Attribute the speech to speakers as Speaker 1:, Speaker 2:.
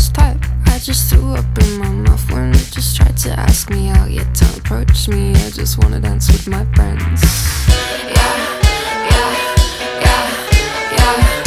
Speaker 1: just type. I just threw up in my mouth when you just tried to ask me out. Yeah, don't approach me, I just wanna dance with my friends. Yeah, yeah, yeah, yeah.